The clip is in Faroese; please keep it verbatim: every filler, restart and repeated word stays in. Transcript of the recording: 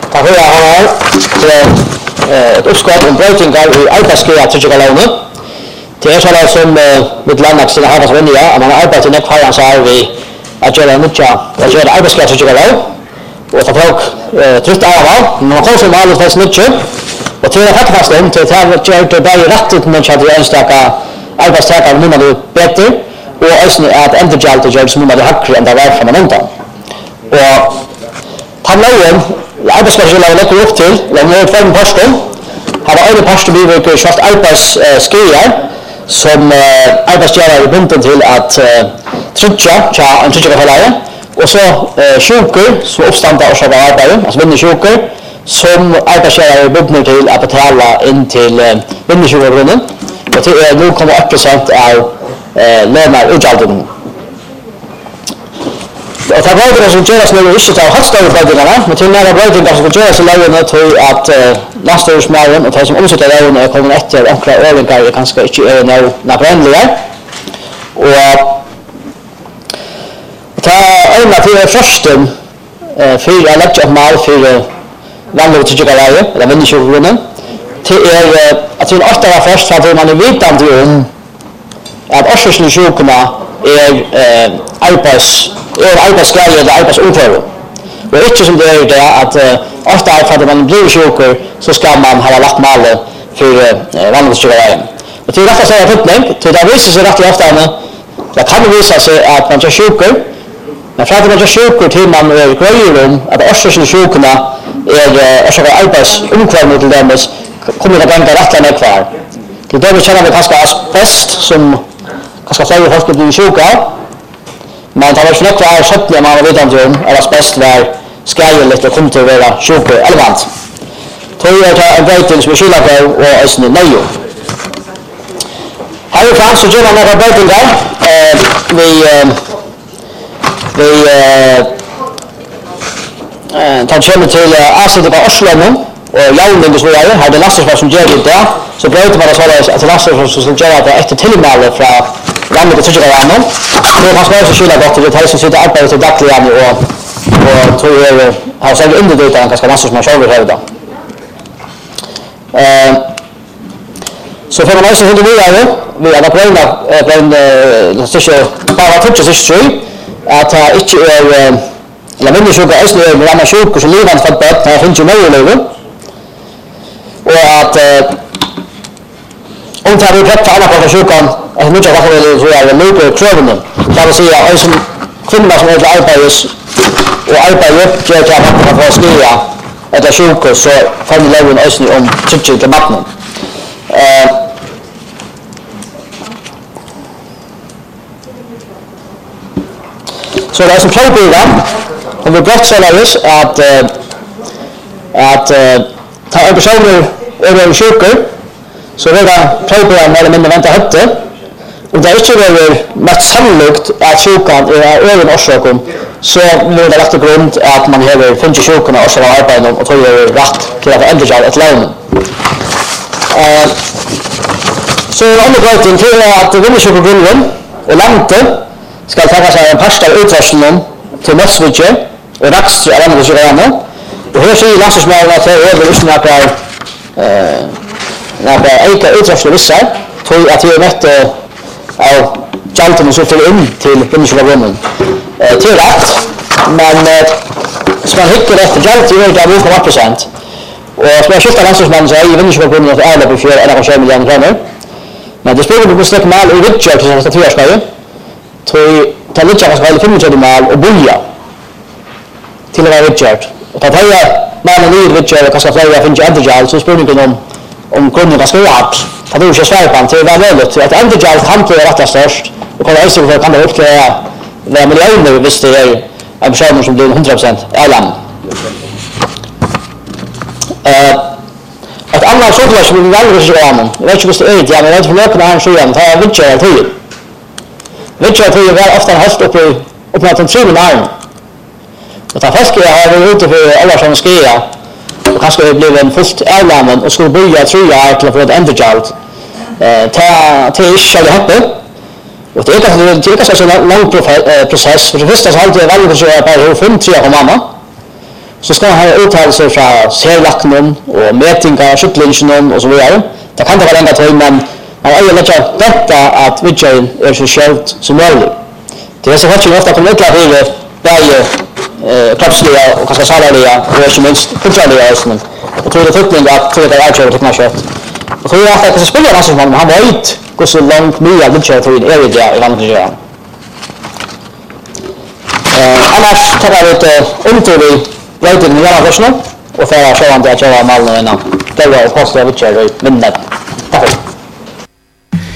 Tack för jag har ett uppskott om brötingar i arbetsskriva tryggalaune. Det är så där som med landmax sina havas vänliga, att man arbetar i nekvaran så här vi att göra mycket, att göra arbetsskriva tryggalaune. Och ta folk tryckt av av, men man kommer som alldeles fast mycket. Och till att fast om till att göra det bara rätt men så att det enstaka arbetstagare nu man det bättre och alltså att ändra det gör som man det hackar ända var från undan. Och Pamlauen, arbetsmarknaden lägger upp till, lägger ut fem posten. Har en post vi vill köra arbetsskrivar som arbetsgivare är bunden till att trygga ja en trygga förläge och så sjukor så uppståndar och så arbete, alltså vinnersjukor som arbetsgivare är bunden till att betala in till vinnersjukvården. Och det är noll komma åtta procent av löner utgjalden. Och det var det som görs nu inte av högstående brödingarna, men till nära brödingar som görs i lägena till att landsstyrelsemaren och de som omsätter lägena kommer efter enkla öringar är ganska inte är nödvändiga. Och det är en av de första för att lägga upp mal för vanliga tryggare eller vinningsjordgrunden. Det är att det ofta var först för att man är vetande om att årsökningssjukorna är arbets är arbetsglädje eller arbetsomförande. Och inte som det är det att ofta för att man blir sjuker så ska man ha lagt mal för vanliga tryggare. Och till detta säger jag upplägg, till det visar sig rätt ofta det kan visa sig att man är sjuker. Men för att man är sjuker till man är grejer om att årsökningssjukorna är orsakar arbetsomförande till dem kommer det gänga rättlarna kvar. Till det vi känner vi ganska asbest som ganska fler folk blir sjuka av. Men det var inte kvar söttliga man vet inte om att asbest var skadligt och kommer till att vara sjuka relevant. Då är det en bröting som är skyldig på och är snö nöjo. Härifrån så gör man några brötingar. Vi vi tar kommer till avsättet av Oslo och jaunden och så vidare, har det lastbilsfart som gör det där, så bröter man det så att det lastbilsfart som gör att det efter tillmäle från landet till Tjeckiet. Det kan också skilja gott till det som sitter arbetet till dagligen och och tror jag har sagt under det utan ganska massor som man själv vill ha. Eh så för mig så hur det vidare, vi har prövat på en så så bara touch this tree att inte är la människor är så med andra sjuka som lever för att det finns ju möjligheter. Och att om det är rätt för alla på sjukan att mycket vad det så är det mycket krövande. Så att säga är som kvinnor som är arbetar och arbetar upp gör att man får skriva att det sjuka så får det lägga en ösning om tycker debatten. Eh Så det är som påbörjan om vi gott säger att att ta en person över sjuker så det är påbörjan eller mindre vänta hötte och det är inte det mest sannolikt att sjukan är över orsaken så blir det lagt till grund att man har funnit sjukorna och så har arbetat och tror det är rätt till att ändra ett lån. Så andra grejen till att vinna sjukgrunden och landet ska ta sig en pasta utrustning till Mossvige och Raxtri av andra sidan. Och här ser landsmännen att det är överlyssnat på eh när det är inte utrustning vissa tror att det är mätt av jalten så till in till vinningsjordgrunden. Eh till rätt men så man hickar efter jalten är det av noll komma åtta procent. Och som jag skiftar landsmännen så är vinningsjordgrunden för alla på fyra komma fem miljoner kronor. Men det spelar på snack mal och Richard som ska tvåa ska tror ta lite av vad fem miljoner mal och bulja till Richard. Och ta höja man och Richard och kanske fler finns inte jätte så spelar det om om kunden ska vara för då ska svärpa till vad det är att inte jätte han tror att det är störst och kommer också för kan det upp till det miljoner visst det är en person som blir hundra procent ärlig. Eh att andra sorter som vi väljer så ramen. Jag vet inte vad det är, jag vet inte hur mycket han så igen tar Richard till. Richard tror jag ofta har uppe uppe på en tre miljoner. Och ta fast jag har varit ute för alla som skriva. Och kanske det blir en fullt ärlamen och skulle börja tror jag till att få ett endurjalt. Eh ta till själva hoppet. Och det är kanske det är kanske en lång process för det första så har det väldigt så jag på fem tre och mamma. så ska han ha uttalelser från serlacknen och mätningar, skyttlingen och så vidare. Det kan inte vara länge till, men man har ju lättare vänta att vidtjön är så självt som möjligt. Det är så att ofta kommer ut att det varje kroppsliga och kanske salariga och inte minst kulturella ösnen. Jag tror det är tyckning att det är avkörd och kött. Jag tror att det är spelar massor som han vet hur så långt nya vidtjön för är det där i landet. Annars tar jag lite omtur i rating i alla versioner och för att köra inte att köra Malmö innan. Det var och kostar vidtjön i minnet.